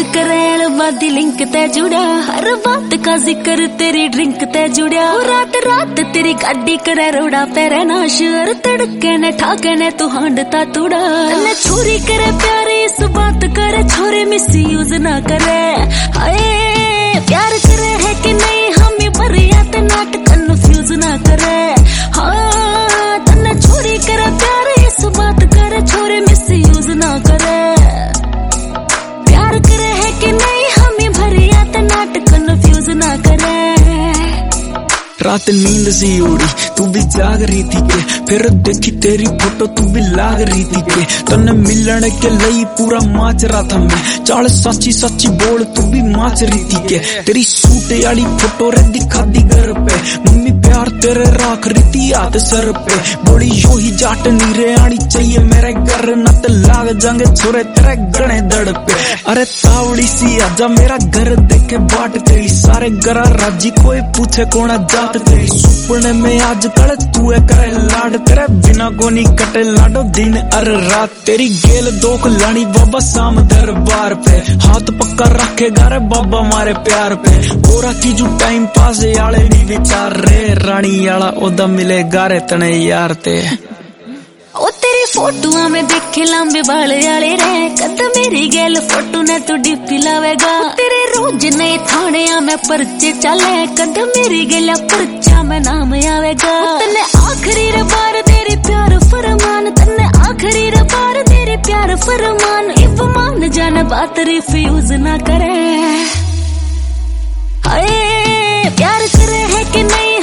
करे अलवादी लिंक ते जुड़ा, हर बात का जिक्र तेरी ड्रिंक ते जुड़ा। रात रात तेरी गाड़ी करे रोड़ा पे रहना शर, तड़के ने ठाके ने तू हांडता तुड़ा। न छोरी करे प्यारे इस बात करे, छोरे मिस यूज ना करे। हाय प्यार करे है कि नहीं हमें भरिया ते नाट कन्फ्यूज ना करे। हाँ तन्ने छोरी करे प्यारे इस बात करे, छोरे मिस यूज ना करे। प्यार करे है कि नहीं हमें भरिया ते नाट कन्फ्यूज ना करे। रात नींद सी उड़ी तू भी जाग रही थी के, फिर देखी तेरी फोटो तू भी लाग रही थी के। तन्ने मिलने के लिए पूरा माच रहा था मैं, चाल सच्ची सच्ची बोल तू भी माच रही थी के। तेरी सूट वाली फोटो रे दिखा दी घर पे, मम्मी प्यार तेरे राख रही थी हाथ सर पे। बोली यो ही जाट नीरे आनी चाहिए मेरे घर, न तो लाग जाएंगे छोरे तेरे गणे दड़ पे। अरे तावड़ी सी आजा मेरा घर देखे बाट तेरी, सारे गरा राजी कोई पूछे कौन जात तेरी। सुपने में आजकल तू है करे लाड, तेरे बिना कोनी कटे लाडो दिन और रात। तेरी गेल दोख लानी बाबा शाम दरबार पे, हाथ पक्का रखेगा रे बाबा मारे प्यार पे। बोरा की जो टाइम पास आले नहीं विचार रे, रानी आला ओदा मिलेगा रे तने यार ते। ओ तेरी फोटुआ में देखे लंबे बाल आले रे, कद मेरी गेल फोटो ने तू डिपी लावेगा। तेरे रोज नए थाने में पर्चे चले, कद मेरी गेला पर्चा में नाम आवेगा। तन्ने आखिरी बार तेरी प्यार फरमान, तन्ने आखिरी बार तेरी प्यार फरमान। इफ मान जाने बात रिफ्यूज ना करे। हाय प्यार करे है कि नहीं